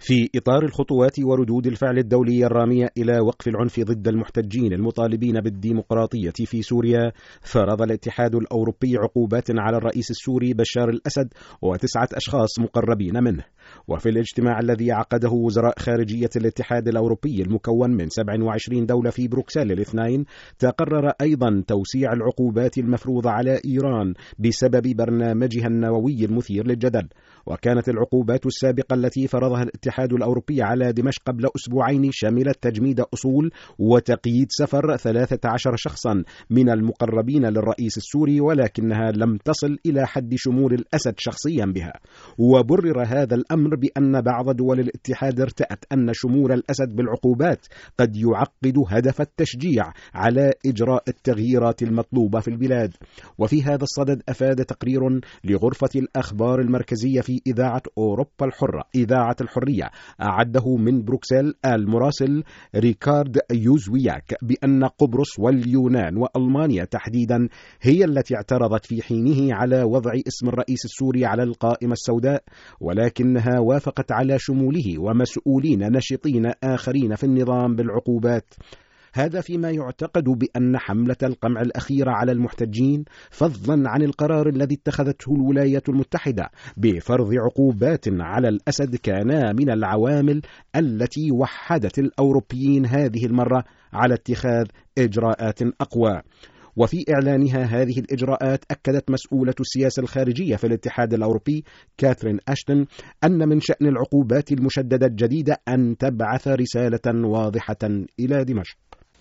في إطار الخطوات وردود الفعل الدولية الرامية إلى وقف العنف ضد المحتجين المطالبين بالديمقراطية في سوريا، فرض الاتحاد الأوروبي عقوبات على الرئيس السوري بشار الأسد و9 أشخاص مقربين منه. وفي الاجتماع الذي عقده وزراء خارجية الاتحاد الأوروبي المكون من 27 دولة في بروكسل الاثنين، تقرر أيضا توسيع العقوبات المفروضة على إيران بسبب برنامجها النووي المثير للجدل. وكانت العقوبات السابقة التي فرضها الاتحاد الأوروبي على دمشق قبل أسبوعين شملت تجميد أصول وتقييد سفر 13 شخصا من المقربين للرئيس السوري، ولكنها لم تصل إلى حد شمول الأسد شخصيا بها. وبرر هذا الأمر بأن بعض دول الاتحاد ارتأت أن شمول الأسد بالعقوبات قد يعقد هدف التشجيع على إجراء التغييرات المطلوبة في البلاد. وفي هذا الصدد أفاد تقرير لغرفة الأخبار المركزية في إذاعة أوروبا الحرة إذاعة الحرية أعده من بروكسل المراسل ريكارد يوزوياك بأن قبرص واليونان وألمانيا تحديدا هي التي اعترضت في حينه على وضع اسم الرئيس السوري على القائمة السوداء، ولكنها وافقت على شموله ومسؤولين نشطين آخرين في النظام بالعقوبات. هذا فيما يعتقد بأن حملة القمع الأخيرة على المحتجين، فضلا عن القرار الذي اتخذته الولايات المتحدة بفرض عقوبات على الأسد، كان من العوامل التي وحدت الأوروبيين هذه المرة على اتخاذ إجراءات أقوى. وفي إعلانها هذه الإجراءات، أكدت مسؤولة السياسة الخارجية في الاتحاد الأوروبي كاثرين أشتون أن من شأن العقوبات المشددة الجديدة أن تبعث رسالة واضحة إلى دمشق.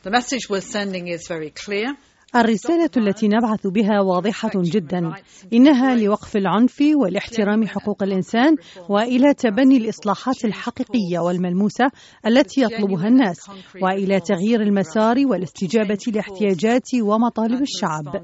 الرسالة التي نبعث بها واضحة جدا، إنها لوقف العنف والاحترام حقوق الإنسان وإلى تبني الإصلاحات الحقيقية والملموسة التي يطلبها الناس، وإلى تغيير المسار والاستجابة لاحتياجات ومطالب الشعب.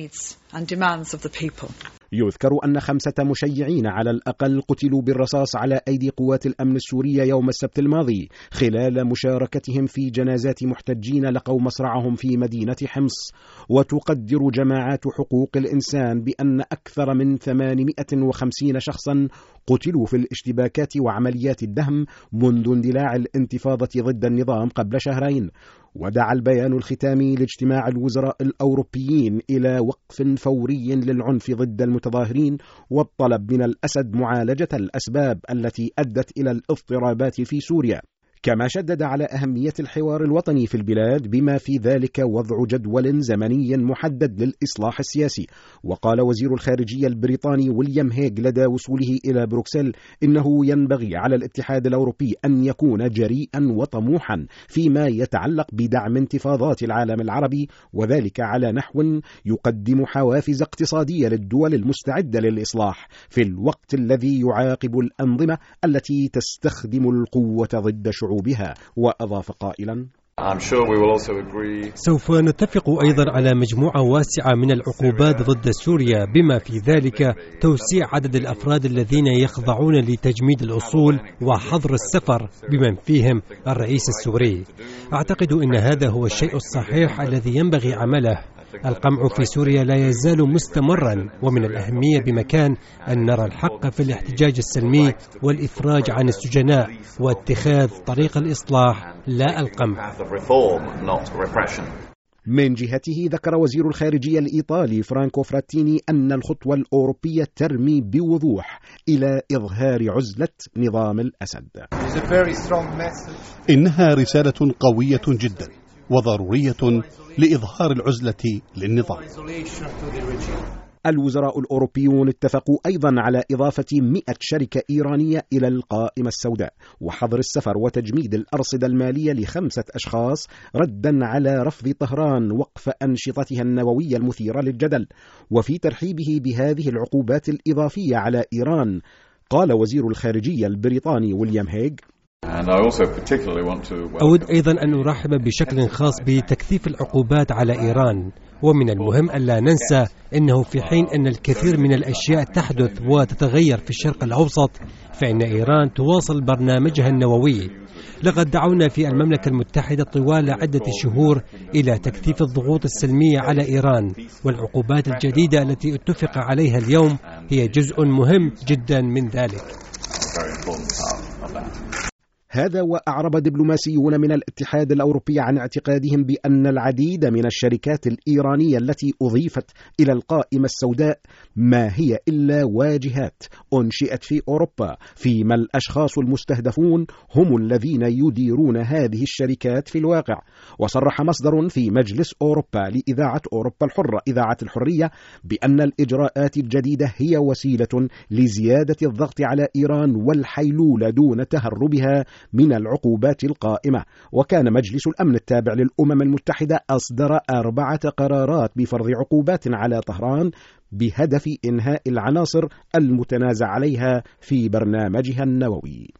يذكر أن 5 مشيعين على الأقل قتلوا بالرصاص على أيدي قوات الأمن السورية يوم السبت الماضي خلال مشاركتهم في جنازات محتجين لقوا مصرعهم في مدينة حمص. وتقدر جماعات حقوق الإنسان بأن أكثر من 850 شخصا قتلوا في الاشتباكات وعمليات الدهم منذ اندلاع الانتفاضة ضد النظام قبل شهرين. ودعا البيان الختامي لاجتماع الوزراء الأوروبيين إلى وقف فوري للعنف ضد المتظاهرين، والطلب من الأسد معالجة الأسباب التي أدت إلى الاضطرابات في سوريا. كما شدد على أهمية الحوار الوطني في البلاد، بما في ذلك وضع جدول زمني محدد للإصلاح السياسي. وقال وزير الخارجية البريطاني ويليام هيغ لدى وصوله إلى بروكسل إنه ينبغي على الاتحاد الأوروبي أن يكون جريئا وطموحا فيما يتعلق بدعم انتفاضات العالم العربي، وذلك على نحو يقدم حوافز اقتصادية للدول المستعدة للإصلاح في الوقت الذي يعاقب الأنظمة التي تستخدم القوة ضد شعوبها. وأضاف قائلا: سوف نتفق أيضا على مجموعة واسعة من العقوبات ضد سوريا، بما في ذلك توسيع عدد الأفراد الذين يخضعون لتجميد الأصول وحظر السفر بمن فيهم الرئيس السوري. أعتقد أن هذا هو الشيء الصحيح الذي ينبغي عمله. القمع في سوريا لا يزال مستمرا، ومن الأهمية بمكان أن نرى الحق في الاحتجاج السلمي والإفراج عن السجناء واتخاذ طريق الإصلاح لا القمع. من جهته ذكر وزير الخارجية الإيطالي فرانكو فراتيني أن الخطوة الأوروبية ترمي بوضوح إلى إظهار عزلة نظام الأسد. إنها رسالة قوية جدا وضرورية لإظهار العزلة للنظام. الوزراء الأوروبيون اتفقوا أيضا على إضافة 100 شركة إيرانية إلى القائمة السوداء، وحظر السفر وتجميد الأرصدة المالية ل5 أشخاص ردا على رفض طهران وقف أنشطتها النووية المثيرة للجدل. وفي ترحيبه بهذه العقوبات الإضافية على إيران، قال وزير الخارجية البريطاني ويليام هيغ: أود أيضا أن أرحب بشكل خاص بتكثيف العقوبات على إيران. ومن المهم ألا ننسى أنه في حين أن الكثير من الأشياء تحدث وتتغير في الشرق الأوسط، فإن إيران تواصل برنامجها النووي. لقد دعونا في المملكة المتحدة طوال عدة شهور إلى تكثيف الضغوط السلمية على إيران، والعقوبات الجديدة التي اتفق عليها اليوم هي جزء مهم جدا من ذلك. هذا وأعرب دبلوماسيون من الاتحاد الأوروبي عن اعتقادهم بأن العديد من الشركات الإيرانية التي أضيفت إلى القائمة السوداء ما هي إلا واجهات أنشئت في أوروبا، فيما الأشخاص المستهدفون هم الذين يديرون هذه الشركات في الواقع. وصرح مصدر في مجلس أوروبا لإذاعة أوروبا الحرة إذاعة الحرية بأن الإجراءات الجديدة هي وسيلة لزيادة الضغط على إيران والحيلولة دون تهربها من العقوبات القائمة. وكان مجلس الأمن التابع للأمم المتحدة أصدر 4 قرارات بفرض عقوبات على طهران بهدف إنهاء العناصر المتنازع عليها في برنامجها النووي.